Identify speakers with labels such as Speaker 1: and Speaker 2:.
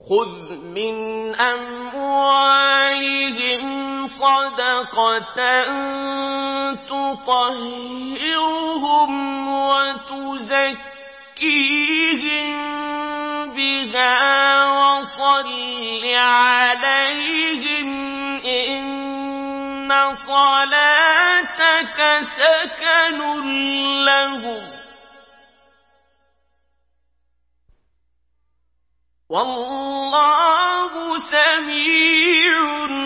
Speaker 1: خُذْ مِنْ أَمْوَالِهِمْ صَدَقَةً تُطَهِّرُهُمْ وَتُزَكِّيهِم بِهَا وَصَلِّ عَلَيْهِمْ إِنَّ صَلَاتَكَ سَكَنٌ لَّهُمْ ۗ وَاللَّهُ سَمِيعٌ